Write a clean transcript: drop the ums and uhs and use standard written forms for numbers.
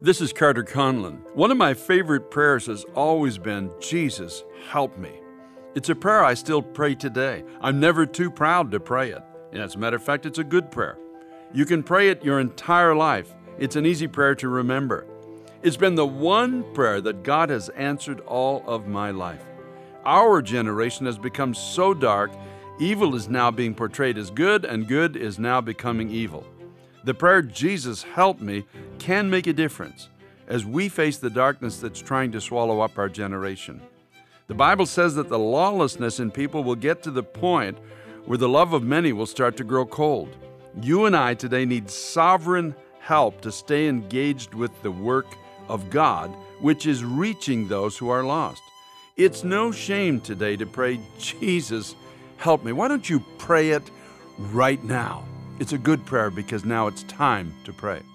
This is Carter Conlon. One of my favorite prayers has always been, Jesus, help me. It's a prayer I still pray today. I'm never too proud to pray it. And as a matter of fact, it's a good prayer. You can pray it your entire life. It's an easy prayer to remember. It's been the one prayer that God has answered all of my life. Our generation has become so dark, evil is now being portrayed as good, and good is now becoming evil. The prayer, Jesus, help me, can make a difference as we face the darkness that's trying to swallow up our generation. The Bible says that the lawlessness in people will get to the point where the love of many will start to grow cold. You and I today need sovereign help to stay engaged with the work of God, which is reaching those who are lost. It's no shame today to pray, Jesus, help me. Why don't you pray it right now? It's a good prayer because now it's time to pray.